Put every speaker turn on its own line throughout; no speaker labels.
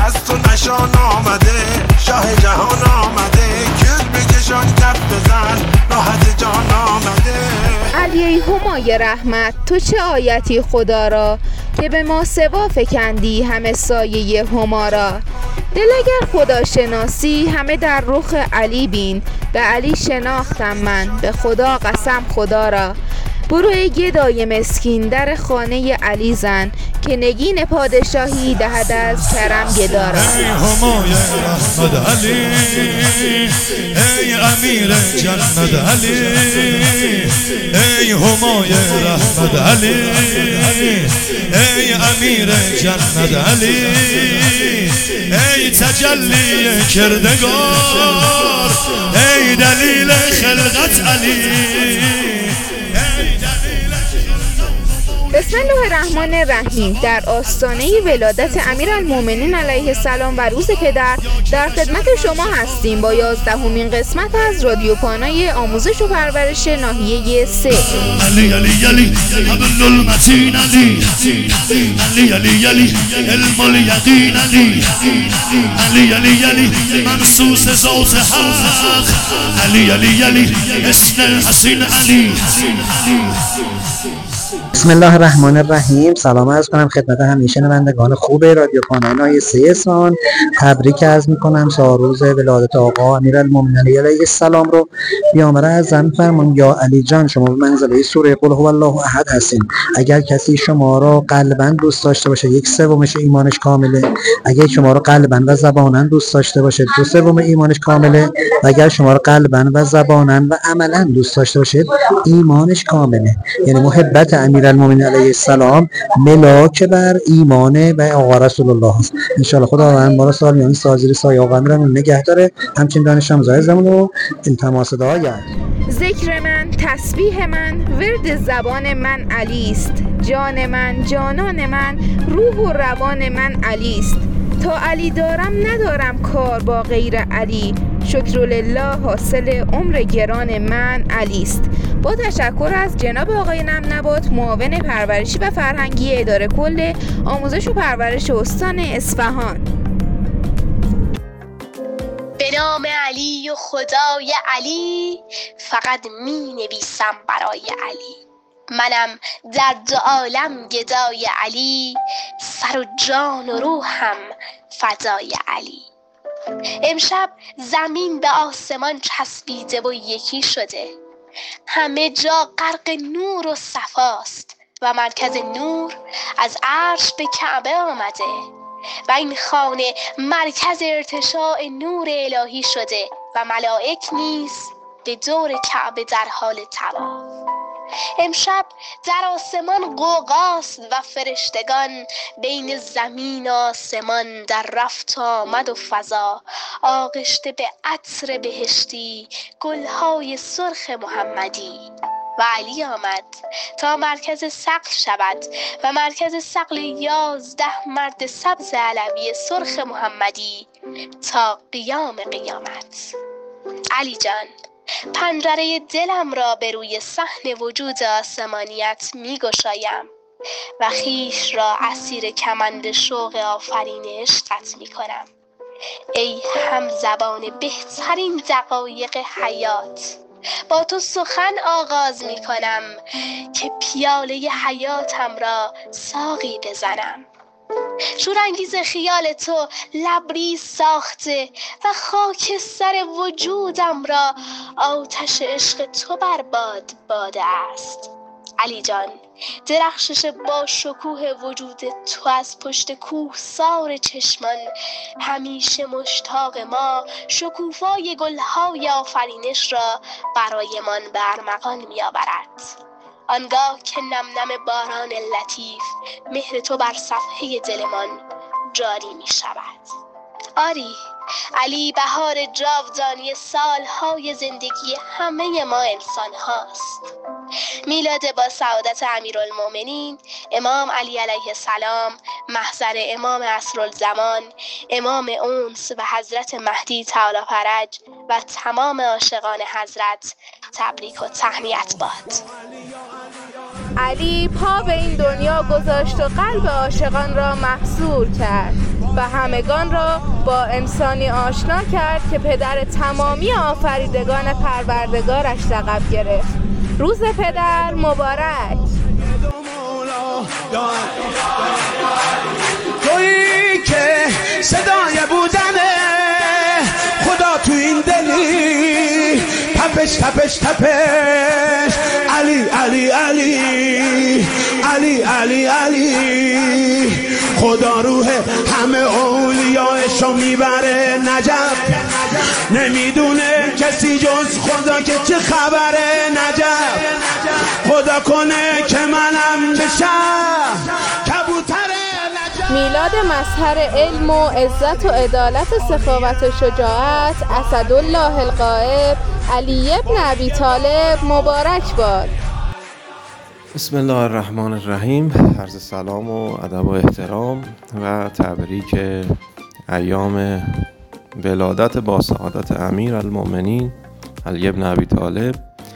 از تو نشان آمده، شاه جهان آمده، کل بکشان کف بزن، راحت جان آمده.
علی ای همای رحمت، تو چه آیتی خدا را که به ما سوا فکندی همه سایه هما را. دل اگر خدا شناسی همه در رخ علی بین، به علی شناختم من به خدا قسم خدا را. برو ای گدای مسکین در خانه علی زن، که نگین پادشاهی دهد از کرم گدا را.
ای همای رحمت علی، ای امیر جنت علی، ای همای رحمت علی، ای امیر جنت علی، ای تجلی کردگار، ای دلیل خلقت علی.
بسم الله الرحمن الرحیم. در آستانه ولادت امیرالمومنین علیه السلام و روز پدر در خدمت شما هستیم با 11مین قسمت از رادیو پانای آموزش و پرورش ناحیه 3.
علی علی علی حبل المتین علی، علی علی علی علم الیقین علی، علی علی علی منصوص ذات حق، علی علی علی اسم حسین علی.
بسم الله الرحمن الرحیم. سلام عرض کنم خدمت همه شنوندگان خوب رادیو پانای 3 اصفهان. تبریک عرض میکنم روز ولادت آقا امیرالمومنین علیه السلام رو. پیامبر اعظم فرمان یا علی جان شما به منزله سوره قل هو الله احد هستین. اگر کسی شما رو قلباً دوست داشته باشه 1/3 ایمانش کامله. اگر شما رو قلباً و زباناً دوست داشته باشه 2/3 ایمانش کامله. و اگر شما رو قلباً و زباناً و عملاً دوست داشته باشید ایمانش کامله. یعنی محبت امیرالمومنین علیه السلام ملاک بر ایمان و آقا رسول الله است. ان شاء الله خداوند ما را سالیان سازی سایه آقا امیرالمومنین نگه داره. همچنین دانش آموزای زمان و التماس دعا کرد.
ذکر من، تسبیح من، ورد زبان من علی است. جان من، جانان من، روح و روان من علی است. تا علی دارم ندارم کار با غیر علی. شکرلله حاصل عمر گران من علی است. با تشکر از جناب آقای نم‌نبات معاون پرورشی و فرهنگی اداره کل آموزش و پرورش استان اصفهان.
به نام علی و خدای علی، فقط می نویسم برای علی. منم در 2 عالم گدای علی، سر و جان و روحم فدای علی. امشب زمین به آسمان چسبیده و یکی شده، همه جا غرق نور و صفاست و مرکز نور از عرش به کعبه آمده و این خانه مرکز ارتشاء نور الهی شده و ملائک نیز به دور کعبه در حال طواف. امشب در آسمان غوغاست و فرشتگان بین زمین و آسمان در رفت و آمد و فضا آغشته به عطر بهشتی، گلهای سرخ محمدی. و علی آمد تا مرکز ثقل شود و مرکز ثقل 11 مرد سبز علوی سرخ محمدی تا قیام قیامت. علی جان، پنجره دلم را به روی صحن وجود آسمانیت می گشایم و خویش را اسیر کمند شوق آفرین عشقت می کنم. ای هم زبان بهترین دقایق حیات، با تو سخن آغاز می کنم که پیاله حیاتم را ساقی بزنم. شورانگیز خیال تو لبریز ساخته و خاکستر وجودم را آتش عشق تو بر باد باده است. علی جان، درخشش با شکوه وجود تو از پشت کوهسار چشمان همیشه مشتاق ما شکوفای گلهای آفرینش را برایمان به ارمغان می آورد. آنگاه که نم نم باران لطیف مهر تو بر صفحه دلمان جاری می شود. آری، علی بهار جاودانی سالهای زندگی همه ما انسان هاست. میلاد با سعادت امیرالمومنین امام علی علیه السلام، محضر امام عصرالزمان، امام اونس و حضرت مهدی تعالی فرج و تمام عاشقان حضرت تبریک و تهنیت باد.
علی پا به این دنیا گذاشت و قلب عاشقان را محصور کرد. و همگان را با انسانی آشنا کرد که پدر تمامی آفریدگان پروردگارش لقب گرفت. روز پدر مبارک.
تویی که صدای بودنه خدا تو این دلی، تپش تپش تپش، علی علی علی علی علی علی، خدا روح همه اولیاءشو میبره نجف، نمیدونه کسی جز خدا که چه خبره نجف، خدا کنه که منم بشم کبوتر نجف.
میلاد مظهر علم و عزت و عدالت و سخاوت و شجاعت اسدالله الغائب علی بن ابی طالب مبارک باد.
بسم الله الرحمن الرحیم. عرض سلام و ادب و احترام و تبریک ایام ولادت با سعادت امیر المؤمنین علی بن ابی طالب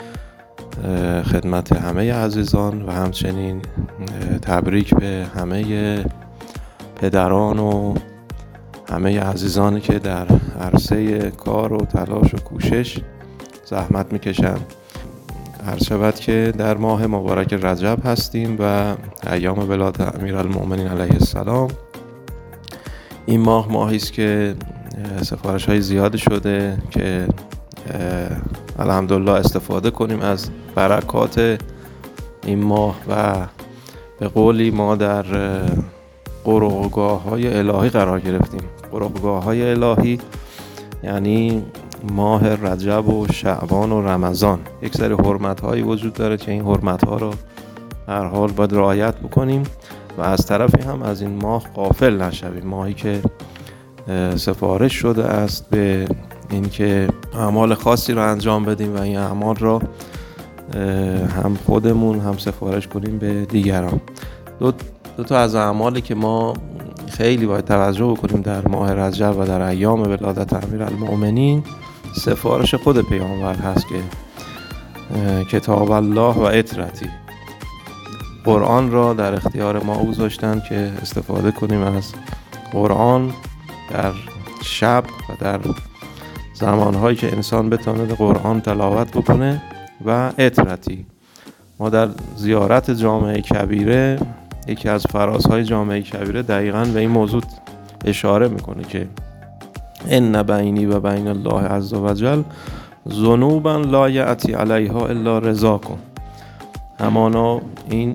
خدمت همه عزیزان و همچنین تبریک به همه پدران و همه عزیزانی که در عرصه کار و تلاش و کوشش زحمت میکشن. عرض شود که در ماه مبارک رجب هستیم و ایام ولادت امیرالمؤمنین علیه السلام. این ماه ماهی است که سفارش های زیاد شده که الحمدلله استفاده کنیم از برکات این ماه و به قولی ما در قرعه‌گاه های الهی قرار گرفتیم. قرعه‌گاه های الهی یعنی ماه رجب و شعبان و رمضان. یک سری حرمت هایی وجود داره که این حرمت ها رو هر حال باید رعایت بکنیم و از طرفی هم از این ماه غافل نشویم. ماهی که سفارش شده است به اینکه اعمال خاصی رو انجام بدیم و این اعمال رو هم خودمون هم سفارش کنیم به دیگران. دو تا از اعمالی که ما خیلی باید توجه بکنیم در ماه رجب و در ایام ولادت امیرالمؤمنین، سفارش خود پیامبر هست که کتاب الله و اطرتی، قرآن را در اختیار ما گذاشتن که استفاده کنیم از قرآن در شب و در زمانهایی که انسان بتونه قرآن تلاوت بکنه. و اطرتی، ما در زیارت جامعه کبیره، یکی از فرازهای جامعه کبیره دقیقاً به این موضوع اشاره میکنه که ان بینی و بین الله عز و جل ذنوبا لا یأتی علیها الا رضاکم. همانا این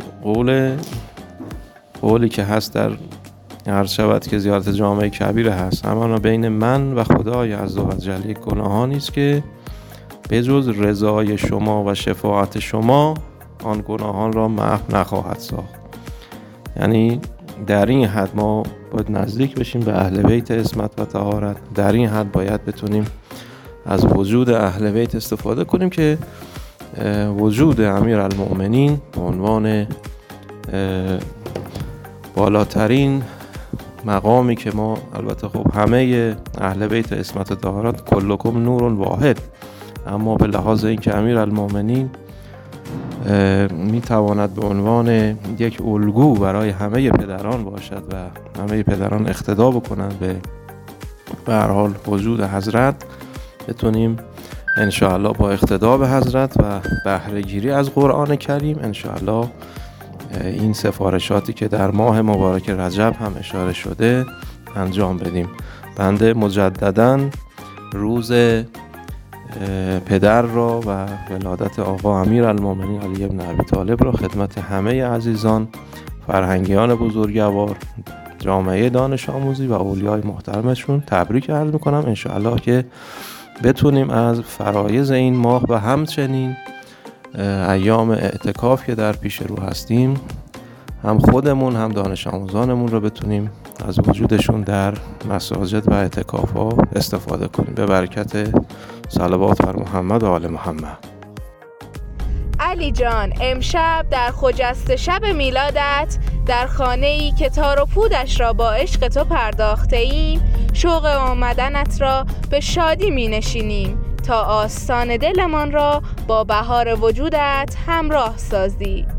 قولی که هست در عرض شود که زیارت جامعه کبیره هست، همانا بین من و خدای عز و جل یک گناهانی است که به جز رضای شما و شفاعت شما آن گناهان را محو نخواهد ساخت. یعنی در این حد ما باید نزدیک بشیم به اهل بیت عصمت و طهارت، در این حد باید بتونیم از وجود اهل بیت استفاده کنیم که وجود امیرالمؤمنین به عنوان بالاترین مقامی که ما البته خب همه اهل بیت عصمت و طهارت کلکم نور واحد، اما به لحاظ اینکه امیرالمؤمنین می تواند به عنوان یک الگو برای همه پدران باشد و همه پدران اقتدا بکنند به هر حال وجود حضرت، بتونیم انشاءالله با اقتدا به حضرت و بهره گیری از قرآن کریم انشاءالله این سفارشاتی که در ماه مبارک رجب هم اشاره شده انجام بدیم. بنده مجدداً روز پدر را و ولادت آقا امیرالمؤمنین علی بن ابی طالب را خدمت همه عزیزان، فرهنگیان بزرگوار، جامعه دانش آموزی و اولیای محترمشون تبریک عرض میکنم. انشاءالله که بتونیم از فرایض این ماه و همچنین ایام اعتکاف که در پیش رو هستیم هم خودمون هم دانش آموزانمون رو بتونیم از وجودشون در مساجد و اعتکاف ها استفاده کنیم به برکت صلوات بر محمد و آل محمد.
علی جان، امشب در خجسته شب میلادت در خانه‌ای که تار و پودش را با عشق تو پرداخته ایم، شوق آمدنت را به شادی می نشینیم تا آستان دلمان را با بهار وجودت همراه سازی.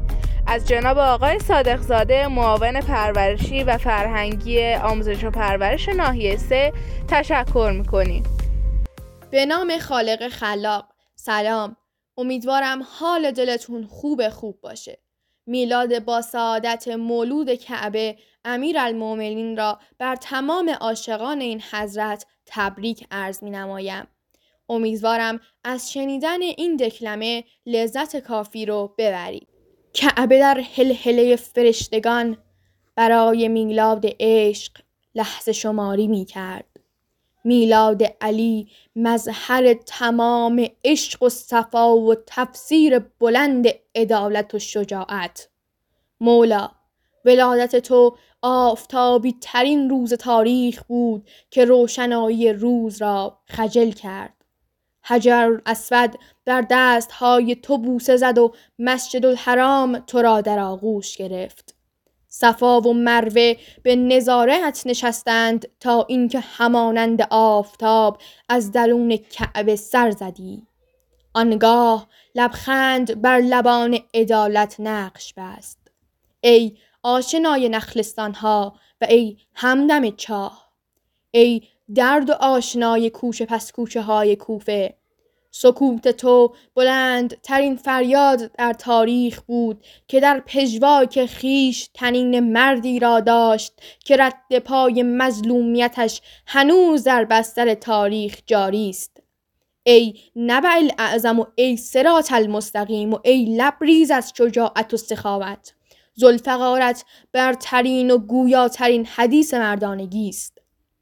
از جناب آقای صادقزاده معاون پرورشی و فرهنگی آموزش و پرورش ناحیه 3 تشکر میکنیم.
به نام خالق خلاق. سلام، امیدوارم حال دلتون خوب باشه. میلاد با سعادت مولود کعبه امیرالمومنین را بر تمام عاشقان این حضرت تبریک عرض می نمایم. امیدوارم از شنیدن این دکلمه لذت کافی رو ببرید. کعبه در هلهله فرشتگان برای میلاد عشق لحظه شماری می کرد. میلاد علی مظهر تمام عشق و صفا و تفسیر بلند عدالت و شجاعت. مولا، ولادت تو آفتابی ترین روز تاریخ بود که روشنایی روز را خجل کرد. حجر اسود در دستهای تو بوسه زد و مسجد الحرام تو را در آغوش گرفت. صفا و مروه به نظارت نشستند تا اینکه همانند آفتاب از درون کعبه سر زدی. آنگاه لبخند بر لبان عدالت نقش بست. ای آشنای نخلستانها و ای همدم چاه، ای درد و آشنای کوچه پس کوچه های کوفه، سکوت تو بلند ترین فریاد در تاریخ بود که در پژواک خیش تنین مردی را داشت که رد پای مظلومیتش هنوز در بستر تاریخ جاری است. ای نبع الاعظم و ای صراط المستقیم و ای لبریز از شجاعت و سخاوت، ذوالفقارت برترین و گویاترین حدیث مردانگی است.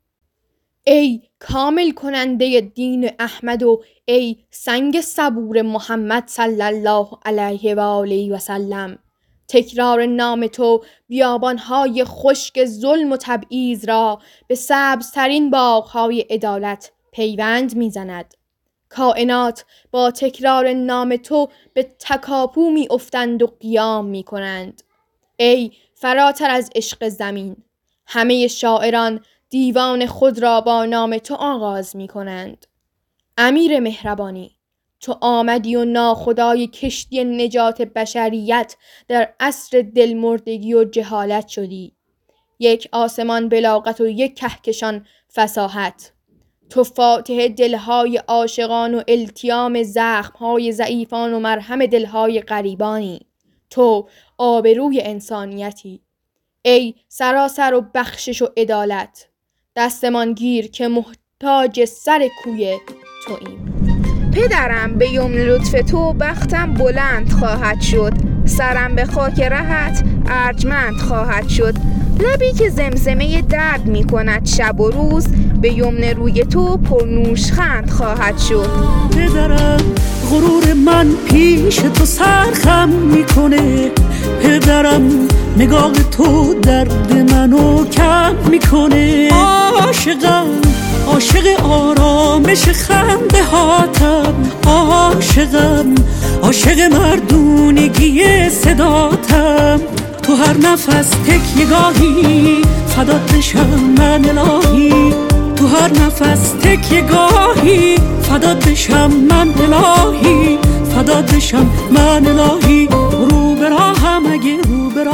ای کامل کننده دین احمد و ای سنگ صبور محمد صلی الله علیه و آله و سلم، تکرار نام تو بیابانهای خشک ظلم و تبعیض را به سبزترین باغهای عدالت پیوند میزند. کائنات با تکرار نام تو به تکاپو می افتند و قیام می کنند. ای فراتر از عشق زمین، همه شاعران دیوان خود را با نام تو آغاز می کنند. امیر مهربانی، تو آمدی و ناخدای کشتی نجات بشریت در عصر دلمردگی و جهالت شدی. یک آسمان بلاغت و یک کهکشان فصاحت. تو فاتح دلهای عاشقان و التیام زخمهای ضعیفان و مرهم دلهای غریبانی. تو آبروی انسانیتی. ای سراسر و بخشش و عدالت، دستمان گیر که محتاج سر کوی توییم.
پدرم به یمن لطف تو بختم بلند خواهد شد، سرم به خاک رهت ارجمند خواهد شد. لبی که زمزمه درد می کند شب و روز، به یمن روی تو پرنوشخند خواهد شد.
پدرم غرور من پیش تو سرخم میکنه، پدرم نگاه تو درد منو کم میکنه. عاشقم عاشق آرامش خنده هاتم، عاشقم عاشق مردونگی صداتم. تو هر نفس تکیه گاهی فدات بشم من الهی، تو هر نفس تکیه گاهی فدات بشم من الهی، فدات بشم من الهی. رو به راهم اگه رو به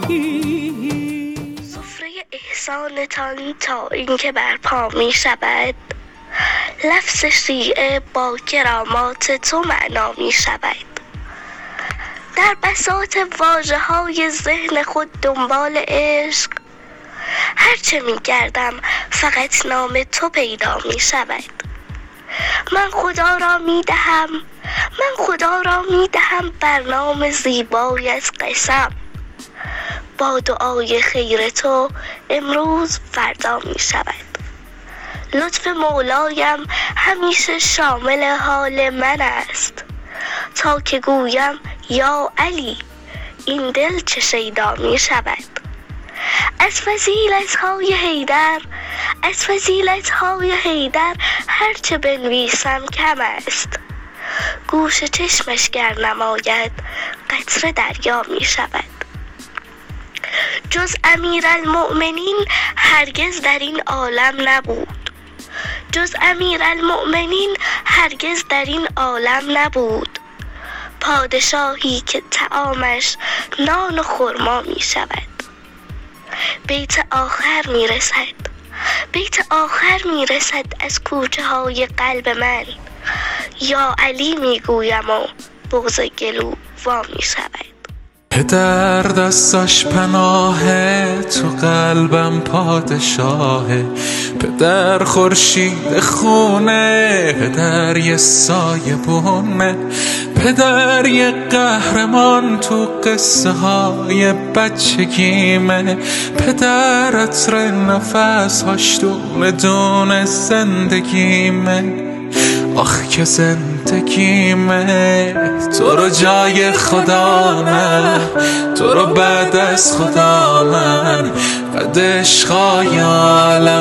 راهی،
سفره احسانتان تا اینکه برپا می شود، لفظ شیعه با کرامات تو معنا می شود. در بساط واژه های ذهن خود دنبال عشق، هرچه می گردم فقط نام تو پیدا می شود. من خدا را می دهم بر نام زیبایت قسم، با دعای خیر تو امروز فردا می شود. لطف مولایم همیشه شامل حال من است، تا که گویم یا علی این دل چه شیدا می شود. از فضیلت های حیدر هرچه بنویسم کم است، گوش چشمش گر نماید قطره دریا می شود. جز امیرالمؤمنین هرگز در این عالم نبود، جز امیرالمؤمنین هرگز در این عالم نبود. پادشاهی که طعامش نان و خرما می شود. بیت آخر می رسد از کوچه های قلب من. یا علی می گویم و بغض گلو وا می شود.
پدر دستش پناهه، تو قلبم پادشاهه. پدر خورشید خونه، پدر یه سایبونه. پدر یه قهرمان تو قصه های بچگیمه. پدر عطر نفس هاش دونه زندگیمه. آخ که زندگیمه، تو رو جای خدا نه، تو رو بعد از خدا من. قد عشقای عالم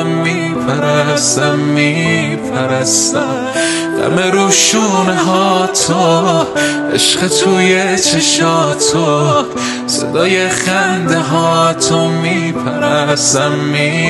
میپرستم. دم روشونه ها تو، عشق توی چشاتو، صدای خنده ها تو میپرستم.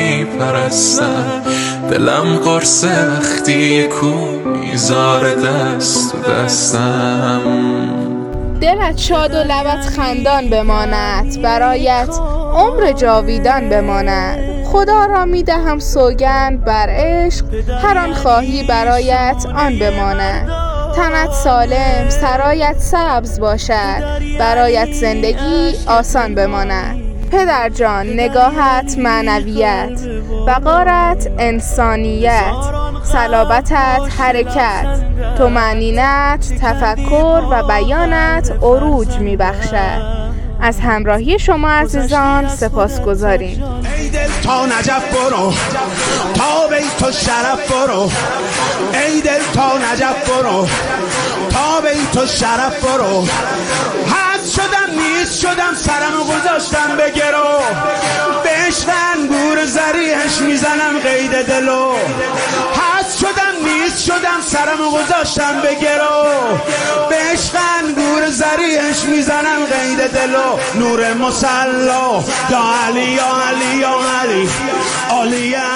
دلم قرصه وقتی کو میذاره دست تو دستم.
دلت شاد و لبت خندان بماند، برایت عمر جاویدان بماند. خدا را میدهم سوگند بر عشق، هر آن خواهی برایت آن بماند. تنت سالم سرایت سبز باشد، برایت زندگی آسان بماند. پدر جان نگاهت معنویت، وقارت انسانیت، صلابتت حرکت، طمأنینت تفکر و بیانت عروج میبخشد. از همراهی شما عزیزان سپاسگزاریم.
ای دل تا نجف برو، تا بیت الشرف برو. ای دل تا نجف برو، تا بیت الشرف برو. حد شدم نیست شدم، سرمو گذاشتم به گرو. به عشق انگور زریحش میزنم قید دلو. حد شدم نیست شدم، سرمو گذاشتم به گرو. به عشق انگور زریحش میزنم قید دلو. نور مسلا یا علی یا علی یا علی، علی